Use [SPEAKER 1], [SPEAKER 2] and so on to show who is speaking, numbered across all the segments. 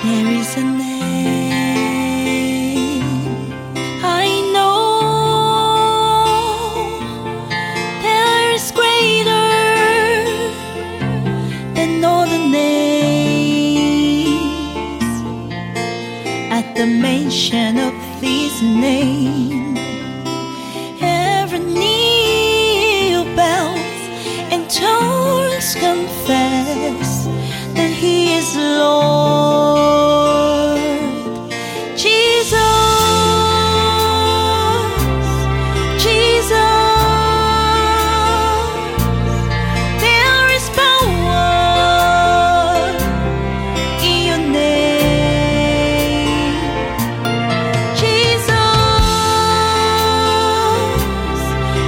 [SPEAKER 1] There is a name I know, there is greater than all the names. At the mention of this name, every knee bows and tongues confess that He is Lord. Jesus, Jesus, there is power in your name. Jesus,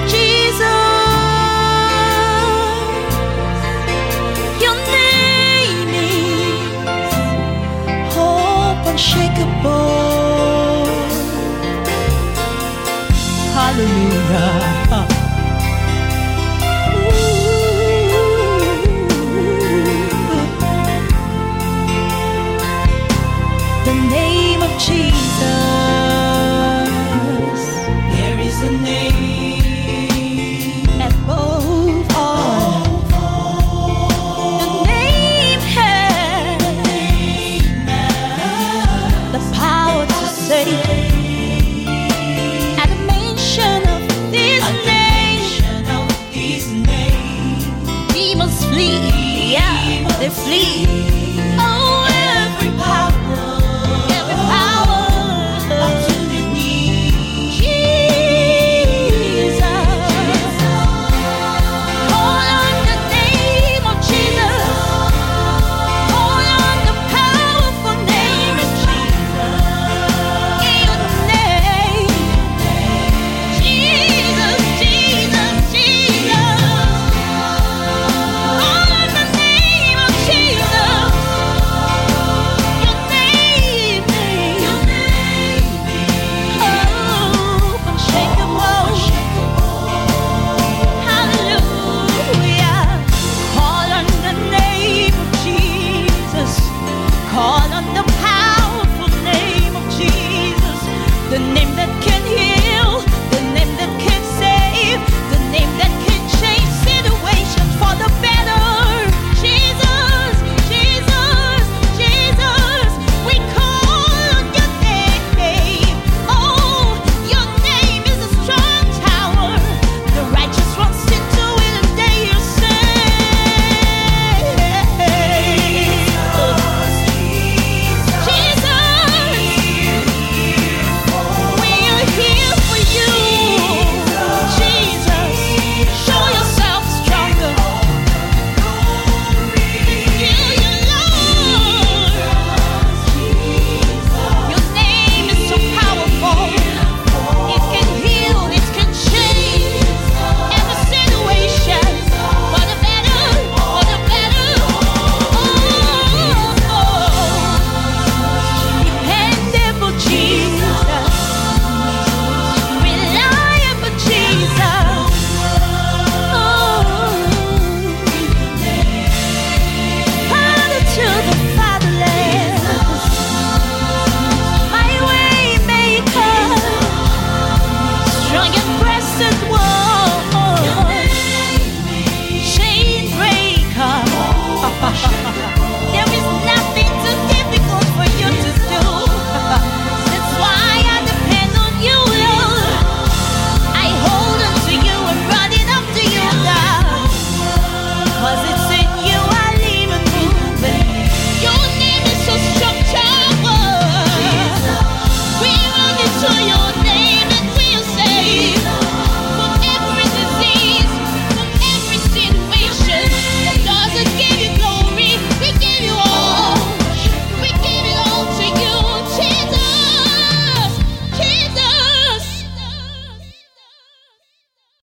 [SPEAKER 1] Jesus, your name is hope unshakable. Hallelujah. The name of Jesus. There is a name above all. The name has the power to save. At the mention of this name, demons flee. Yeah, they flee. Oh,